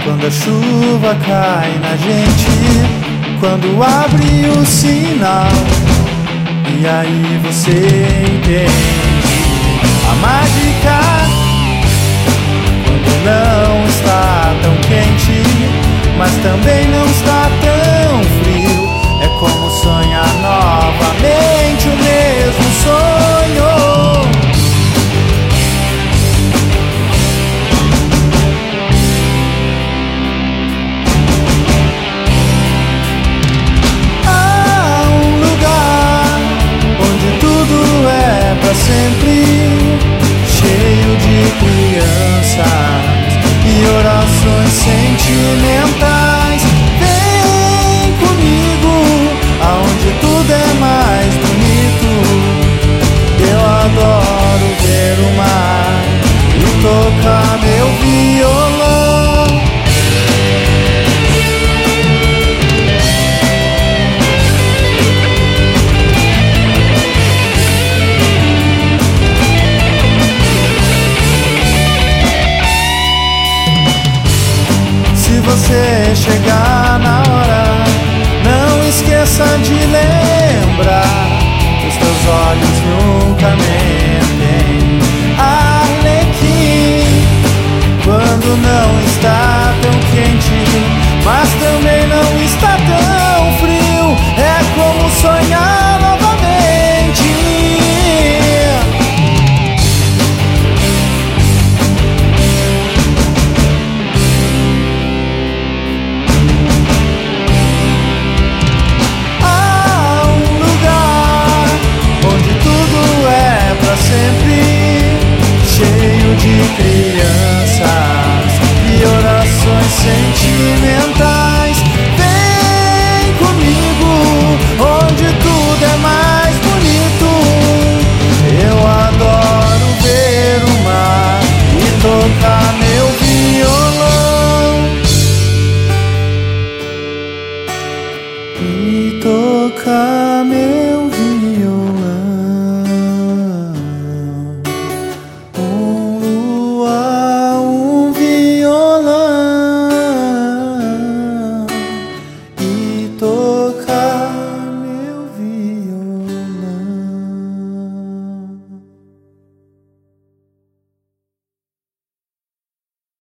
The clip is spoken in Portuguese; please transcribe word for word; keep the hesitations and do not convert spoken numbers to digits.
quando a chuva cai na gente, quando abre o sinal, e aí você entende a mágica. Quando não está tão quente, mas também não está tão frio, é como sonhar novamente o mesmo sonho. Há um lugar onde tudo é pra sempre, cheio de crianças e orações sentimentais. Vem comigo, aonde tudo é mais bonito. Eu adoro ver o mar e tocar meu violão. Se você chegar na hora, não esqueça de lembrar que os teus olhos nunca mentem. Arlequim, quando não está tão quente, mas também não está tão frio, é como sonhar novamente. Cheio de crianças e orações sentimentais.